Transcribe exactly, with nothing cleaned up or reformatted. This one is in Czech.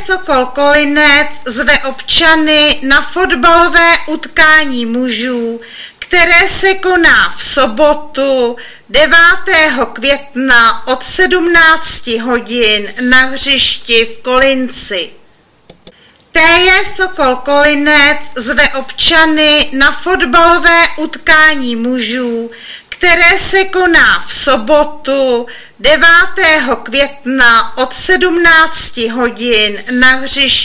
Sokol Kolinec zve občany na fotbalové utkání mužů, které se koná v sobotu devátého května od sedmnácti hodin na hřišti v Kolinci. T J Sokol Kolinec zve občany na fotbalové utkání mužů, které se koná v sobotu devátého května od sedmnácti hodin na hřišti